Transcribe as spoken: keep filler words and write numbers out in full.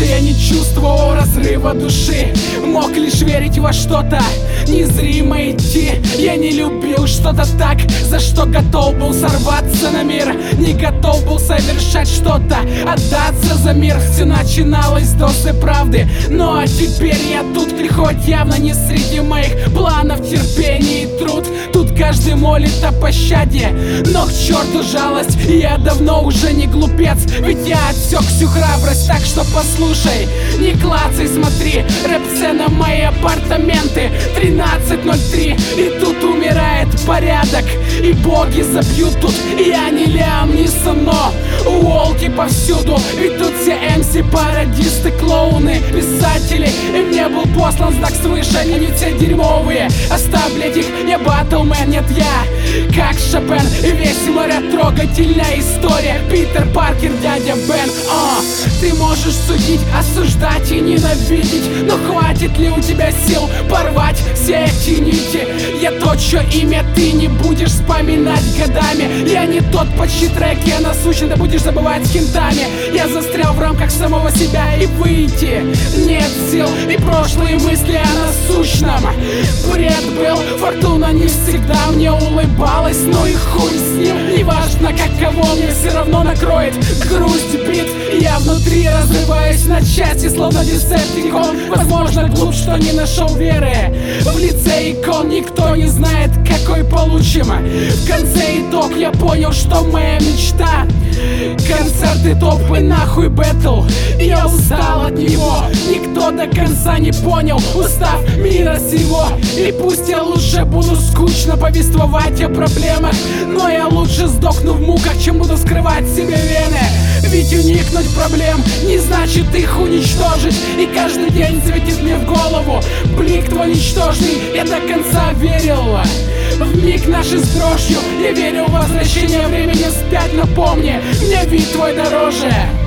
больше я не чувствовал разрыва души. Мог лишь верить во что-то, незримо идти. Я не любил что-то так, за что готов был сорваться на мир. Не готов был совершать что-то, отдаться за мир. Все начиналось с дозы правды, но а теперь я тут, хоть явно не среди моих планов терпение и труд. Тут каждый молит о пощаде, но к черту жалость, я давно уже не глупец. Ведь я отсек всю храбрость, так что послушай, не клацай, смотри. Рэп-сцена, мои апартаменты, тринадцать ноль три. И тут умирает порядок, и боги забьют тут. Я не Лиам Нисон, но волки повсюду. Ведь тут все эм си, пародисты, клоуны, писатели. И мне был послан знак свыше, они не те дерьмовые. Оставь, блядь, их, не батлмен, нет, я как Шопен. И весело, трогательная история. Питер Паркер, дядя Бен. О, ты можешь судить, осуждать и ненавидеть, но хватит ли у тебя сил порвать все эти нити? Я то, чье имя ты не будешь вспоминать годами. Я не тот, под чьи треки я насущен, ты будешь забывать с кентами. Я застрял в рамках самого себя, и выйти нет сил. И прошлые мысли о насущном бред был. Фортуна не всегда мне улыбалась, но и хуй с ним. Неважно каково, мне все равно накроет грусть бит. Я внутри разрываюсь на части, словно десептикон. Возможно, глуп, что не нашел веры в лице икон. Никто не знает, какой получим в конце итог. Я понял, что моя мечта концерты, топы, нахуй бэтл. Я устал от него, никто до конца не понял устав мира сего. И пусть я лучше буду скучно повествовать о проблемах, но я лучше сдохну в муках, чем буду скрывать себе вены. Ведь уникнуть проблем не значит их уничтожить. И каждый день светит мне в голову блик твой ничтожный. Я до конца верил в миг нашей с дрожью. Я верил в возвращение времени вспять, но помни, мне вид твой дороже.